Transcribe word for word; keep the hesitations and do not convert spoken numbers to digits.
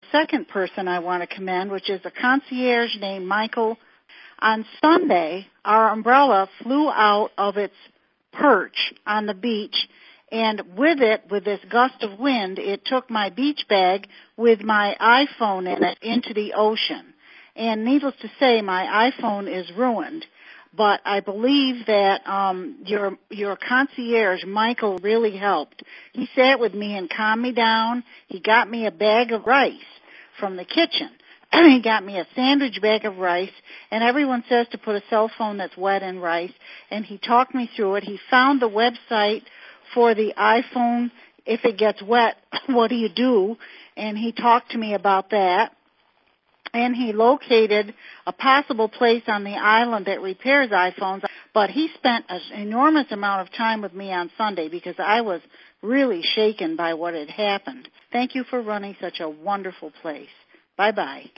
Second person I want to commend, which is a concierge named Michael. On Sunday, our umbrella flew out of its perch on the beach, and with it, with this gust of wind, it took my beach bag with my iPhone in it into the ocean. And needless to say, my iPhone is ruined. But I believe that um, your your concierge, Michael, really helped. He sat with me and calmed me down. He got me a bag of rice from the kitchen. He got me a sandwich bag of rice, and everyone says to put a cell phone that's wet in rice, and he talked me through it. He found the website for the iPhone. If it gets wet, what do you do? And he talked to me about that. And he located a possible place on the island that repairs iPhones, but he spent an enormous amount of time with me on Sunday because I was really shaken by what had happened. Thank you for running such a wonderful place. Bye-bye.